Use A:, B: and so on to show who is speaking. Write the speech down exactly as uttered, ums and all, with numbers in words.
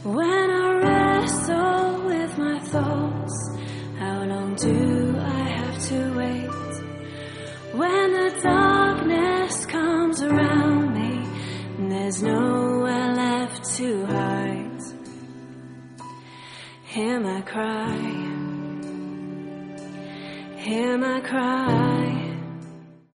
A: When I wrestle with my thoughts, how long do I have to wait? When the darkness comes around me and there's nowhere left to hide, hear my cry, hear my cry.